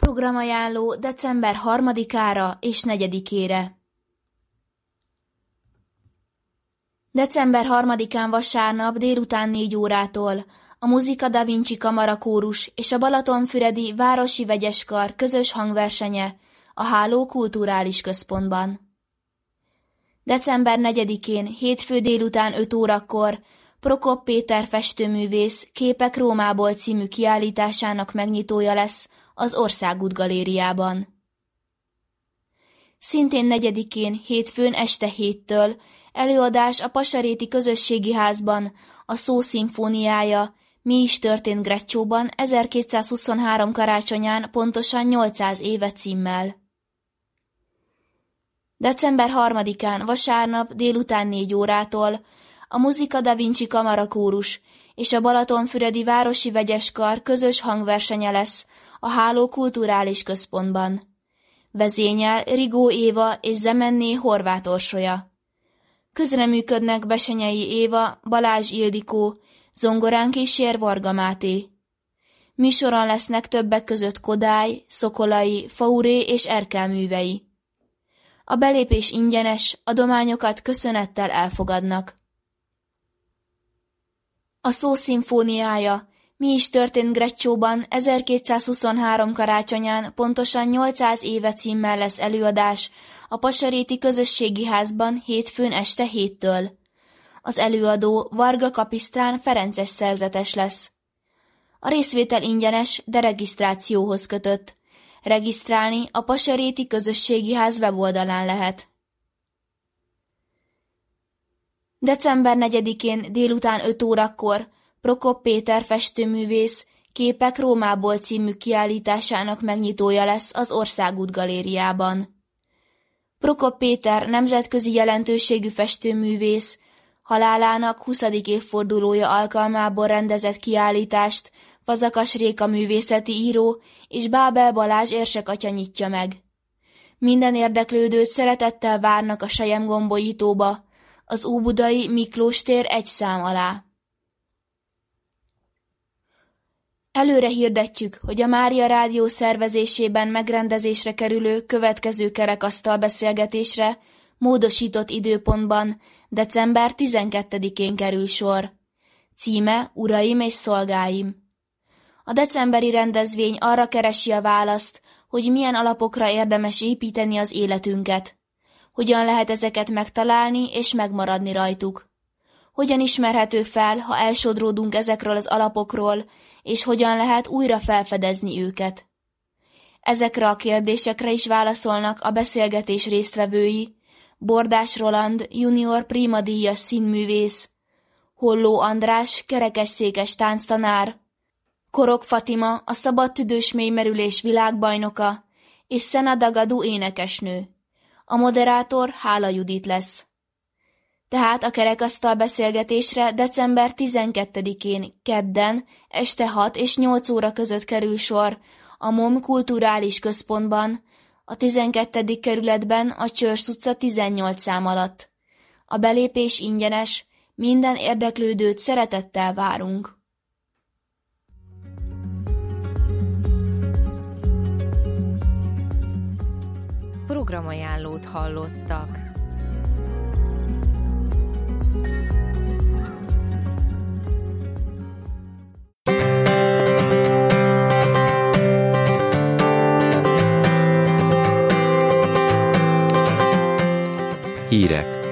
Programajánló december 3-ára és 4-ére. December 3-án vasárnap délután 4 órától a Musica Da Vinci Kamarakórus és a Balatonfüredi Városi Vegyeskar közös hangversenye a Háló Kulturális Központban. December 4-én hétfő délután 5 órakor Prokop Péter festőművész Képek Rómából című kiállításának megnyitója lesz az Országút Galériában. Szintén 4-én hétfőn este 7-től előadás a Pasaréti Közösségi Házban a Szó szimfóniája Mi is történt Greccióban 1223 karácsonyán pontosan 800 éve címmel. December 3-án vasárnap délután 4 órától a Musica Da Vinci Kamarakórus és a Balatonfüredi Városi Vegyeskar közös hangversenye lesz a Háló Kulturális Központban. Vezényel Rigó Éva és Zemenné Horváth Orsolya. Közreműködnek Besenyei Éva, Balázs Ildikó, zongorán kísér Varga Máté. Műsoron lesznek többek között Kodály, Szokolai, Fauré és Erkel művei. A belépés ingyenes, adományokat köszönettel elfogadnak. A Szó szimfóniája Mi is történt Greccióban 1223 karácsonyán pontosan 800 éve címmel lesz előadás a Pasaréti Közösségi Házban hétfőn este 7-től. Az előadó Varga Kapisztrán ferences szerzetes lesz. A részvétel ingyenes, de regisztrációhoz kötött. Regisztrálni a Pasaréti Közösségi Ház weboldalán lehet. December 4-én délután 5 órakor Prokop Péter festőművész Képek Rómából című kiállításának megnyitója lesz az Országút Galériában. Prokop Péter nemzetközi jelentőségű festőművész halálának 20. évfordulója alkalmából rendezett kiállítást Fazakas Réka művészeti író és Bábel Balázs érsekatya nyitja meg. Minden érdeklődőt szeretettel várnak a Selyemgombolyítóba, az Óbudai Miklós tér 1 szám alá. Előre hirdetjük, hogy a Mária Rádió szervezésében megrendezésre kerülő következő kerekasztal beszélgetésre módosított időpontban december 12-én kerül sor. Címe Uraim és szolgáim. A decemberi rendezvény arra keresi a választ, hogy milyen alapokra érdemes építeni az életünket. Hogyan lehet ezeket megtalálni és megmaradni rajtuk? Hogyan ismerhető fel, ha elsodródunk ezekről az alapokról, és hogyan lehet újra felfedezni őket? Ezekre a kérdésekre is válaszolnak a beszélgetés résztvevői: Bordás Roland, junior primadíjas színművész, Holló András, kerekesszékes tánctanár, Korok Fatima, a szabadtüdős mélymerülés világbajnoka, és Szena Dagadu énekesnő. A moderátor Hála Judit lesz. Tehát a kerekasztal beszélgetésre december 12-én kedden este 6 és 8 óra között kerül sor a MOM Kulturális Központban, a 12. kerületben a Csörsz utca 18 szám alatt. A belépés ingyenes, minden érdeklődőt szeretettel várunk. Programajánlót hallottak. Hírek.